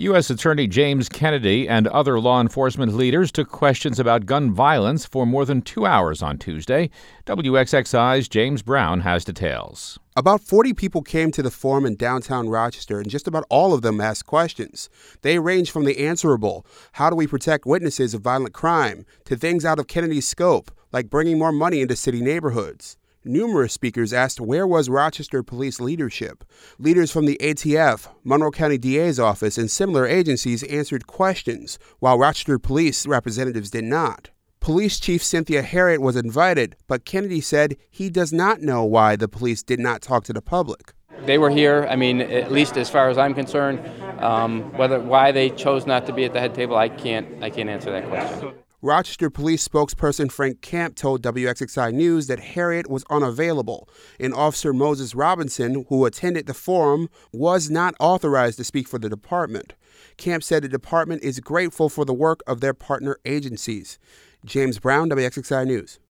U.S. Attorney James Kennedy and other law enforcement leaders took questions about gun violence for more than 2 hours on Tuesday. WXXI's James Brown has details. About 40 people came to the forum in downtown Rochester, and just about all of them asked questions. They range from the answerable, how do we protect witnesses of violent crime, to things out of Kennedy's scope, like bringing more money into city neighborhoods. Numerous speakers asked where was Rochester police leadership. Leaders from the ATF, Monroe County DA's office, and similar agencies answered questions, while Rochester police representatives did not. Police Chief Cynthia Harriet was invited, but Kennedy said he does not know why the police did not talk to the public. They were here, at least as far as I'm concerned. Why they chose not to be at the head table, I can't answer that question. Rochester Police spokesperson Frank Camp told WXXI News that Harriet was unavailable, and Officer Moses Robinson, who attended the forum, was not authorized to speak for the department. Camp said the department is grateful for the work of their partner agencies. James Brown, WXXI News.